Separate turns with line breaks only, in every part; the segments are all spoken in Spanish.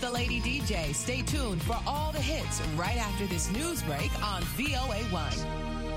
the Lady DJ. Stay tuned for all the hits right after this news break on VOA1.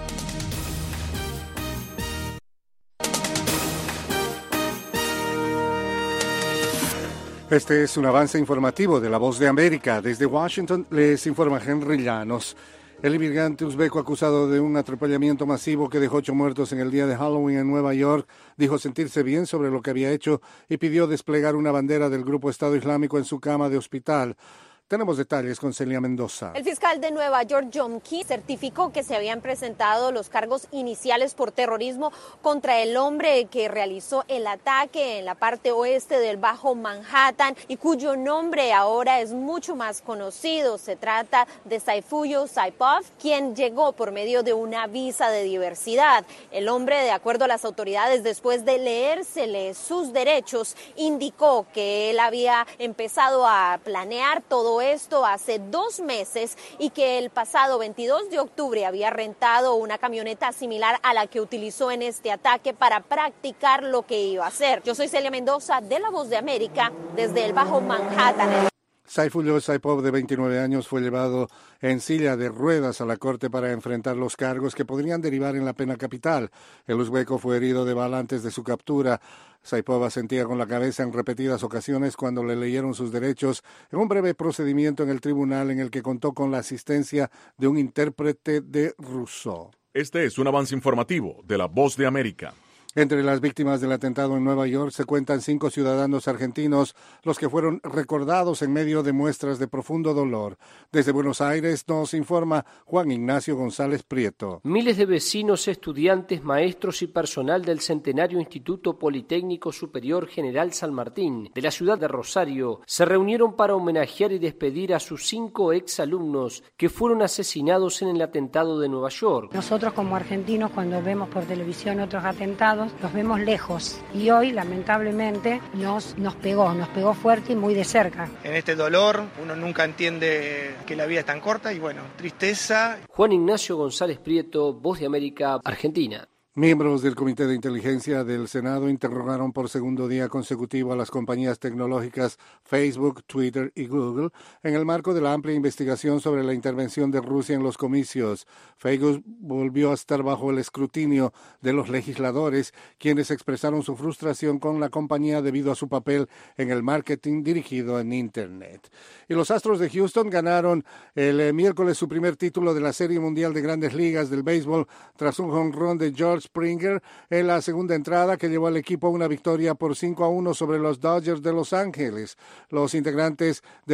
Este es un avance informativo de La Voz de América. Desde Washington les informa Henry Llanos. El inmigrante uzbeko acusado de un atropellamiento masivo que dejó 8 muertos en el día de Halloween en Nueva York dijo sentirse bien sobre lo que había hecho y pidió desplegar una bandera del grupo Estado Islámico en su cama de hospital. Tenemos detalles con Celia Mendoza.
El fiscal de Nueva York, John Key, certificó que se habían presentado los cargos iniciales por terrorismo contra el hombre que realizó el ataque en la parte oeste del Bajo Manhattan y cuyo nombre ahora es mucho más conocido. Se trata de Sayfullo Saipov, quien llegó por medio de una visa de diversidad. El hombre, de acuerdo a las autoridades, después de leérsele sus derechos, indicó que él había empezado a planear todo esto hace 2 meses y que el pasado 22 de octubre había rentado una camioneta similar a la que utilizó en este ataque para practicar lo que iba a hacer. Yo soy Celia Mendoza de La Voz de América desde el Bajo Manhattan.
Sayfullo Saipov, de 29 años, fue llevado en silla de ruedas a la corte para enfrentar los cargos que podrían derivar en la pena capital. El uzbeko fue herido de bala antes de su captura. Saipov asentía con la cabeza en repetidas ocasiones cuando le leyeron sus derechos en un breve procedimiento en el tribunal en el que contó con la asistencia de un intérprete de ruso.
Este es un avance informativo de La Voz de América.
Entre las víctimas del atentado en Nueva York se cuentan 5 ciudadanos argentinos, los que fueron recordados en medio de muestras de profundo dolor. Desde Buenos Aires nos informa Juan Ignacio González Prieto.
Miles de vecinos, estudiantes, maestros y personal del centenario Instituto Politécnico Superior General San Martín de la ciudad de Rosario se reunieron para homenajear y despedir a sus 5 exalumnos que fueron asesinados en el atentado de Nueva York.
Nosotros como argentinos, cuando vemos por televisión otros atentados, los vemos lejos y hoy lamentablemente nos pegó fuerte y muy de cerca.
En este dolor uno nunca entiende que la vida es tan corta y bueno, tristeza.
Juan Ignacio González Prieto, Voz de América, Argentina.
Miembros del Comité de Inteligencia del Senado interrogaron por segundo día consecutivo a las compañías tecnológicas Facebook, Twitter y Google en el marco de la amplia investigación sobre la intervención de Rusia en los comicios. Facebook volvió a estar bajo el escrutinio de los legisladores, quienes expresaron su frustración con la compañía debido a su papel en el marketing dirigido en Internet. Y los Astros de Houston ganaron el miércoles su primer título de la Serie Mundial de Grandes Ligas del Béisbol tras un jonrón de George Springer en la segunda entrada que llevó al equipo a una victoria por 5-1 sobre los Dodgers de Los Ángeles. Los integrantes de